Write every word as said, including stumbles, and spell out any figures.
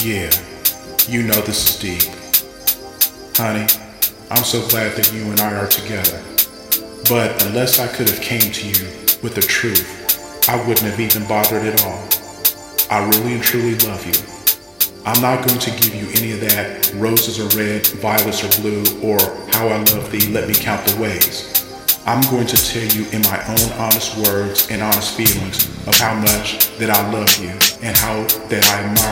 Yeah, you know this is deep. Honey, I'm so glad that you and I are together. But unless I could have came to you with the truth, I wouldn't have even bothered at all. I really and truly love you. I'm not going to give you any of that roses are red, violets are blue, or how I love thee, let me count the ways. I'm going to tell you in my own honest words and honest feelings of how much that I love you and how that I admire